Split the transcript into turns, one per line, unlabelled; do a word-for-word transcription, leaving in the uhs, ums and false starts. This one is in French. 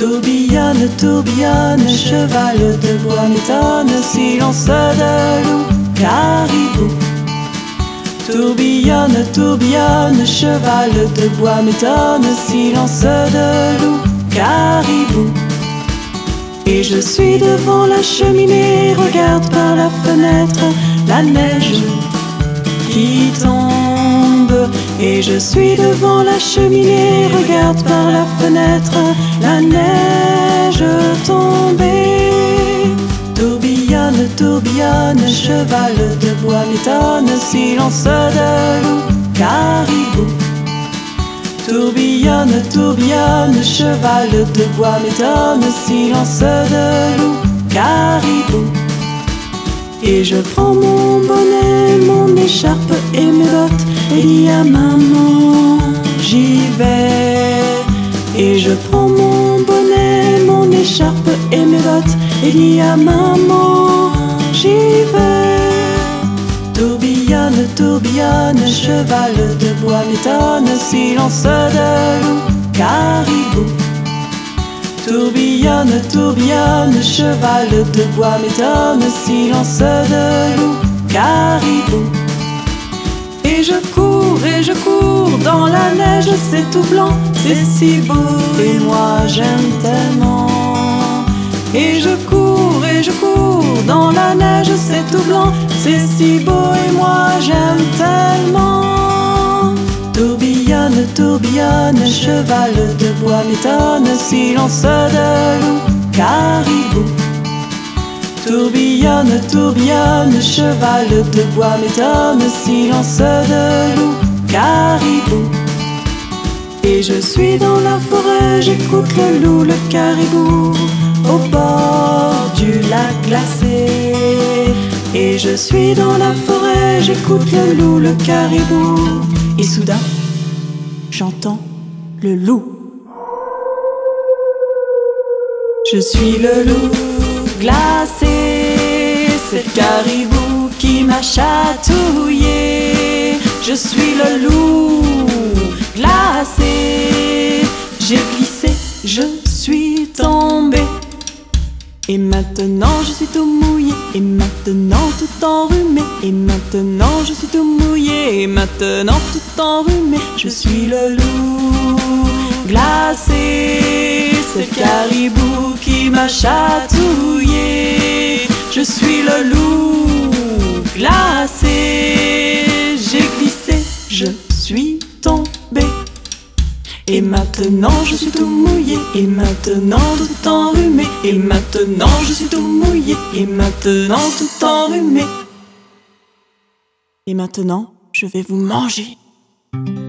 Tourbillonne, tourbillonne, cheval de bois m'étonne, silence de loup, caribou. Tourbillonne, tourbillonne, cheval de bois m'étonne, silence de loup, caribou. Et je suis devant la cheminée, regarde par la fenêtre la neige qui tombe. Et je suis devant la cheminée, regarde par la fenêtre la neige tombée. Tourbillonne, tourbillonne, cheval de bois m'étonne, silence de loup, caribou. Tourbillonne, tourbillonne, cheval de bois m'étonne, silence de loup, caribou. Et je prends mon bonnet, mon écharpe et mes bottes, et dis à maman, j'y vais. Et je prends mon bonnet, mon écharpe et mes bottes, et dis à maman, j'y vais. Tourbillonne, tourbillonne, cheval de bois m'étonne, silence de loup, caribou. Tourbillonne, tourbillonne, cheval de bois m'étonne, silence de loup, caribou. Et je cours, et je cours, dans la neige c'est tout blanc, c'est si beau, et moi j'aime tellement. Et je cours, et je cours, dans la neige c'est tout blanc, c'est si beau, et moi j'aime tellement. Tourbillonne, tourbillonne, cheval de bois m'étonne, silence de loup, caribou. Tourbillonne, tourbillonne, cheval de bois m'étonne, silence de loup, caribou. Et je suis dans la forêt, j'écoute le loup, le caribou, au bord du lac glacé. Et je suis dans la forêt, j'écoute le loup, le caribou. Et soudain, j'entends le loup. Je suis le loup glacé, c'est le caribou qui m'a chatouillé. Je suis le loup glacé, j'ai glissé, je suis tombé. Et maintenant je suis tout mouillé, et maintenant tout enrhumé. Et maintenant je suis tout mouillé, et maintenant tout enrhumé. Je suis le loup glacé, c'est le caribou qui m'a chatouillé. Je suis le loup glacé, j'ai glissé, je suis tombé. Et maintenant je suis tout mouillé, et maintenant tout enrhumé. Et maintenant je suis tout mouillé, et maintenant tout enrhumé. Et maintenant je vais vous manger.